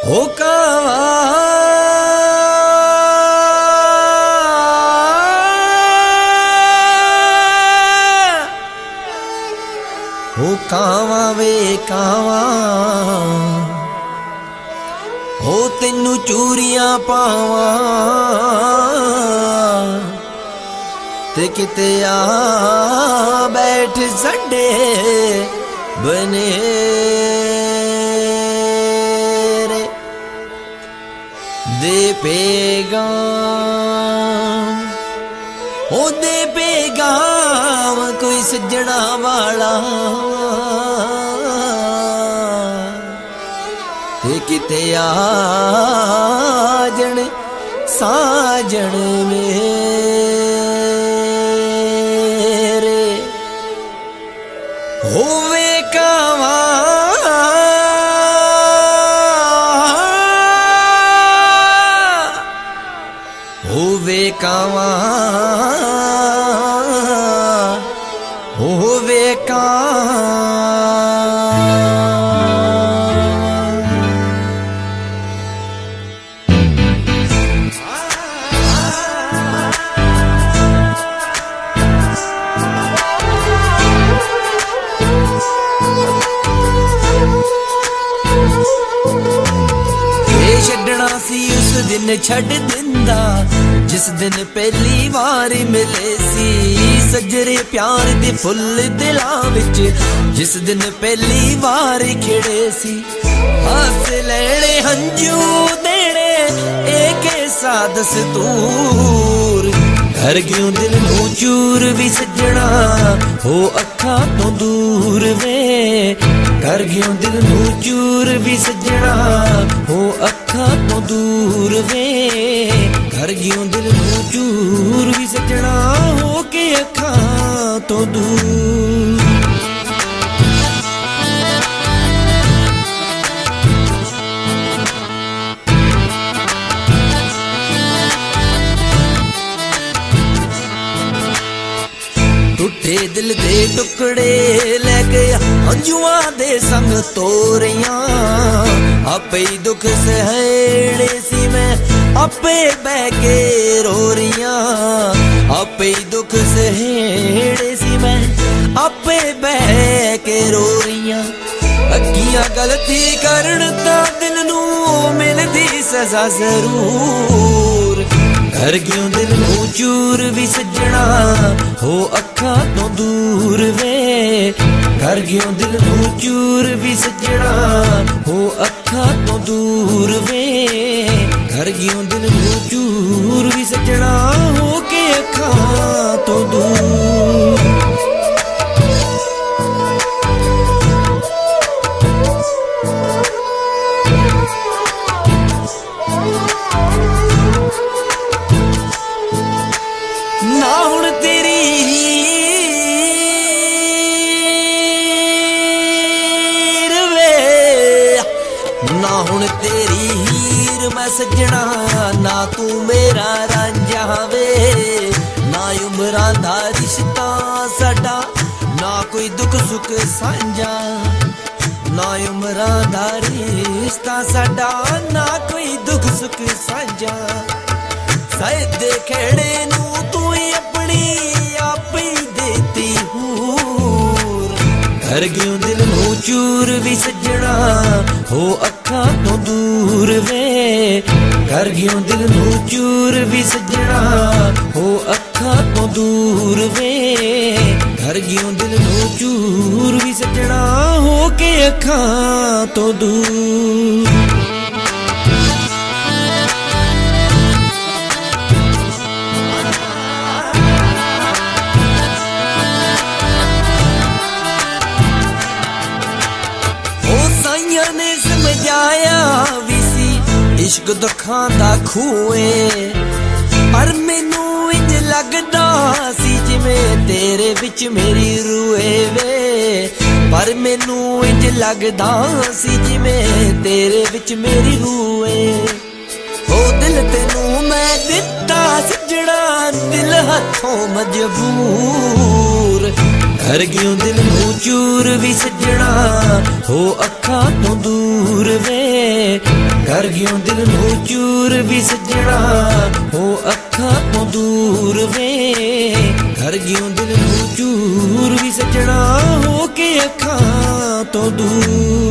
हो कावा हो कावा वे कावा हो तेनू चूरियां पावा ते किते आ बैठ सडे बने दे पैगाम ओ दे पैगाम कोई सज्जणा वाला ते किते आजण साजण मेरे होवे कावा होवे कावा होवे छड्डना सी उस दिन छड्ड दिंदा जिस दिन पहली बार मिले सी सजरे प्यार दे फुल दिलां विच जिस दिन पहली बार खिड़े सी हस लेने हंजू देने एक सा दस्तूर कर क्यों दिल नू चूर भी सजना हो अखा तो दूर वे कर क्यों दिल नू चूर भी सजना हो अखा तो दूर वे कर क्यों दिल नू चूर भी सजना हो के अखा तो दूर टूटे दिल दे टुकड़े ले गया अंजुआ दे संग तोरियां आपे ही दुख सहड़े सी मैं आपे बह के रो रियां आपे ही दुख सहड़े सी मैं आपे बह के रो रियां अगियां गलती करन दा दिल नू मिलदी सजा जरूर कर क्यों दिल नू चूर भी सजना हो अखा तो दूर वे कर क्यों दिल नू चूर भी सजना हो अखा तो दूर वे कर क्यों दिल नू चूर भी सजना हो के अखा तो दूर ना हुण तेरी हीर वे ना हुण तेरी हीर मैं सजना ना तू मेरा रांझा वे ना उमरां दा रिश्ता साडा ना कोई दुख सुख सांझा ना उमरां दा रिश्ता साडा ना कोई दुख सुख सांझा शायद खेड़े नू तू अपनी आप ही देती हूर कर क्यों दिल नू चूर भी सजना हो अखा तो दूर वे कर क्यों दिल नू चूर भी सजना हो अखा तो दूर वे कर क्यों दिल नू चूर भी सजना हो के अखा तो दूर ने समझाया भी सी इश्क दुखां दा खूए पर मैनू इंज लगदा सी जिवें तेरे विच मेरी रूए वे पर मैनू इंज लगदा सी जिवें तेरे विच मेरी रूए ओ दिल तेनू मैं दिता सजना दिल हथों मजबूर कर क्यों दिल नू चूर भी सजना हो अखा तो दूर वे कर ਕਰ ਗਿਓ ਦਿਲ ਨੂੰ ਚੂਰ ਵੀ ਸੱਜਣਾ ਹੋ ਅੱਖਾਂ ਤੋਂ ਦੂਰ ਵੇ ਕਰ ਗਿਓ ਦਿਲ ਨੂੰ ਚੂਰ ਵੀ ਸੱਜਣਾ ਹੋ ਕੇ ਅੱਖਾਂ ਤੋਂ ਦੂਰ